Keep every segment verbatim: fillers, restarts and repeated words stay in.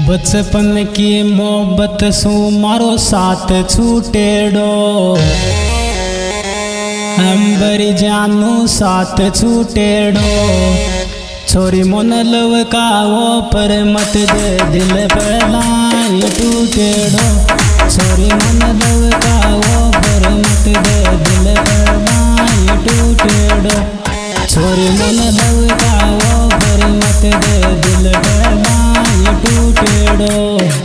बचपन की मोहब्बत सू मारो साथ छूटेड़ो, अंबरी जानू साथ छूटेड़ो। छोरी मन लव का वो पर मत दे दिल पलाई टूटेड़ो। छोरी मन लव का वो पर मत दे दिल पलाई टूटेड़ो। छोरी मन लव का वो पर मत दे दिल पलाई टूटेड़ो।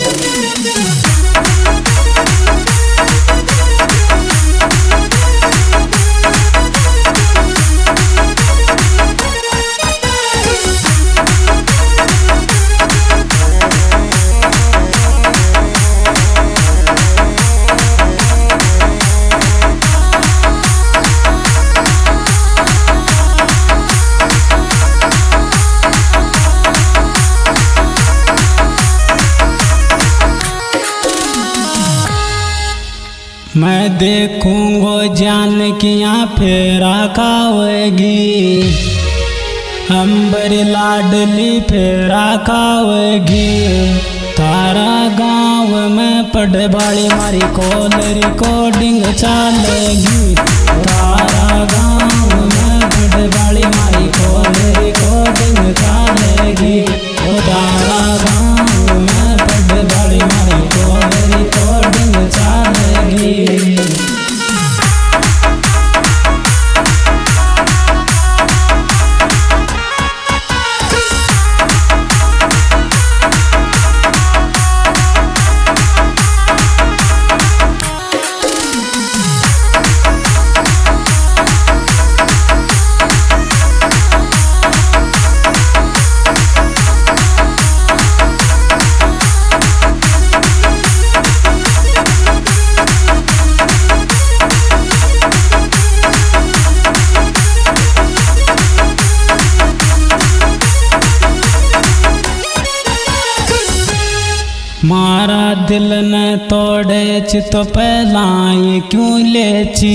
मैं देखूंगो जान किया फेरा खावेगी, अंबरी लाडली फेरा खावेगी। तारा गांव में पढ़े बाड़ी मारी कॉल रिकॉर्डिंग चलेगी। तारा गांव में पढ़े बाड़ी मारी कॉल रिकॉर्डिंग चलेगी। तारा गांव में पढ़े बाड़ी मारी कॉल रिकॉर्डिंग चलेगी। मारा दिल ने तोड़े च तो पहलाई क्यों लेची,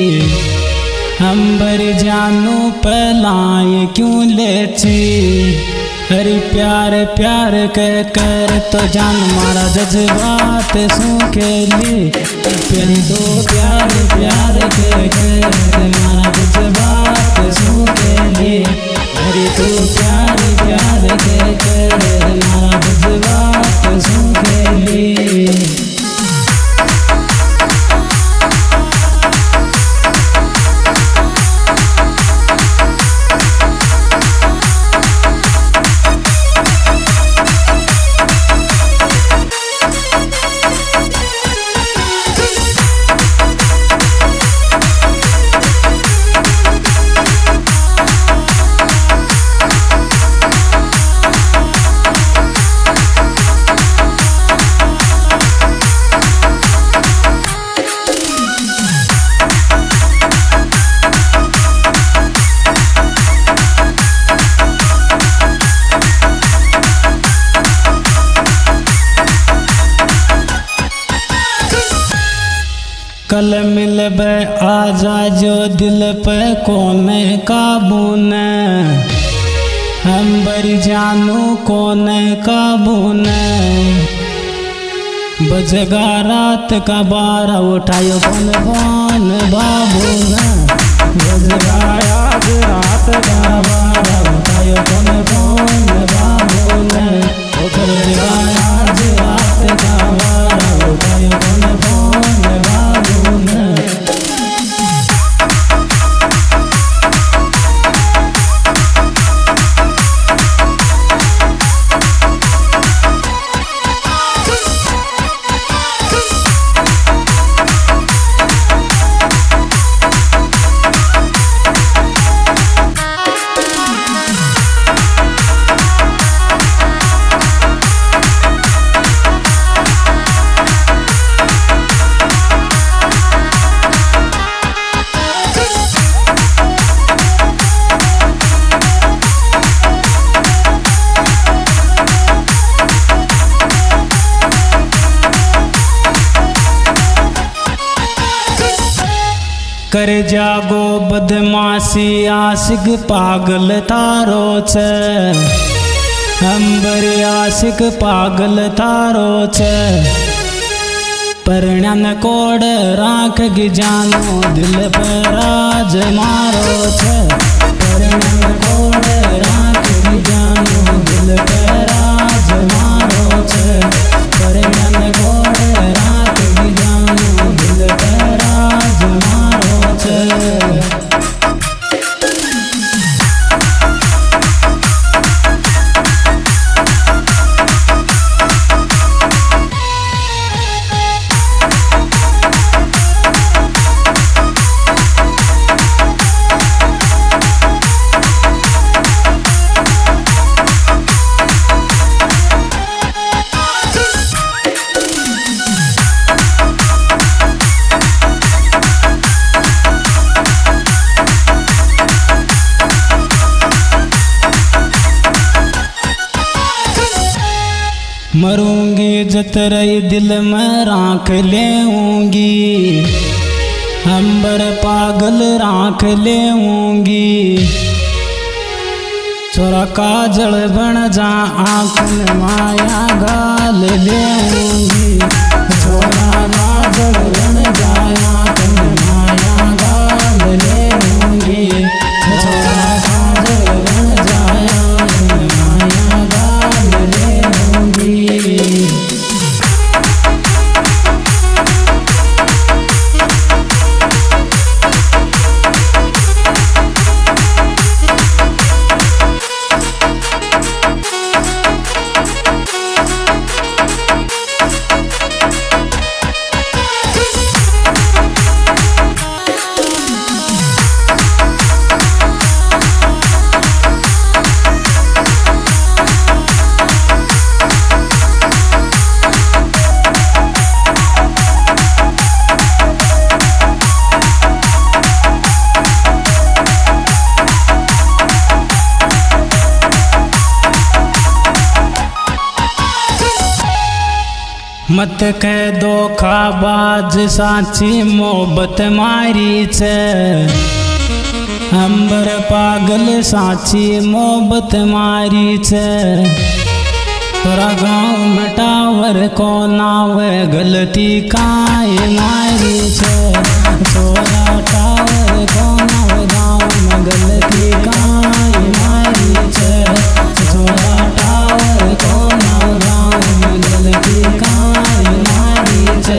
अंबरी जानू पहलाई क्यों लेची। हरी प्यार प्यार कह कर तो जान मारा जज्बात सू खेली। प्यारी तो प्यार प्यार कह कर मारा जज्बात सू खेली। हरी तो प्यार प्यार कह कर मारा जज्बात सू खेली। कल मिलबे आजा जो दिल पे कोने काबू ने, अंबरी जानू कोने काबू ने। बजगा रात का बारह उठायो फोन फोन बाबू ने। बजगा आज रात का बारह उठायो फोन फोन बाबू ने। बजगा आज रात का बारह उठायो फोन फोन बाबू ने। कर जागो बदमाशी आशिक पागल तारो छे। अंबर आशिक पागल तारो छे परण्यान कोड राख गी जानो दिल पर राज मारो छे परण्यान कोड राख गी जानो दिल पर राज मारो छे परण्यान कोड राख गी जानो दिल पर राज मारो छे। मरूंगी जतरई दिल में राख लेऊंगी अंबर पागल राख लेऊंगी छोरा काजल बन जा आँख में माया गाल लेऊंगी छोरा काजल बन जा आँख में माया गाल लेऊंगी छोरा काजल बन जा आँख में माया गाल लेऊंगी। मत कह धोखाबाज साची मोहब्बत मारी छे अंबर पागल साची मोहब्बत मारी छे तोरा गाँव में टावर को नाव गलती काई मारी छे तोरा टावर को नाव गाँव में गलती काई मारी छे तोरा टावर को नाव गाँव में गलती काई मारी छे।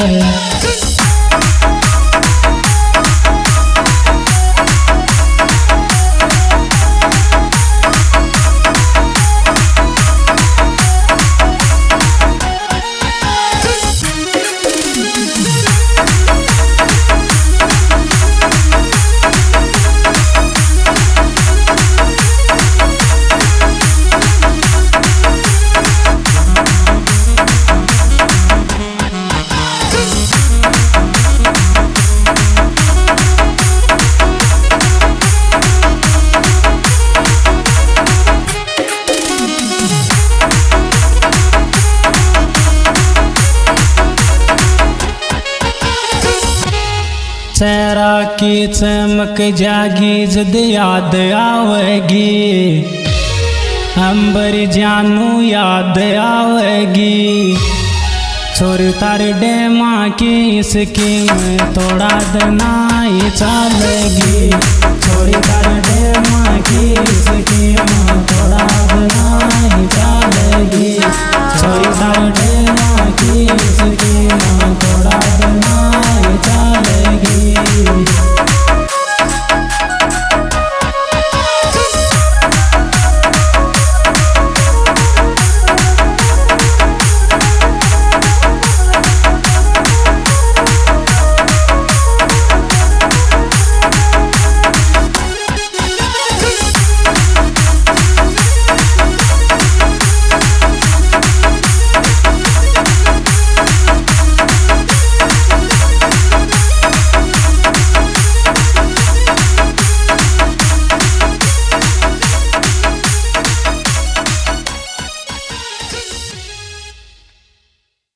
चेहरा की चमक जागी जद याद आवेगी अंबर जानू याद आवेगी छोरी तारे डेमा की स्कीम थोड़ा दनाई चलेगी छोरी तारे डेमा की स्कीम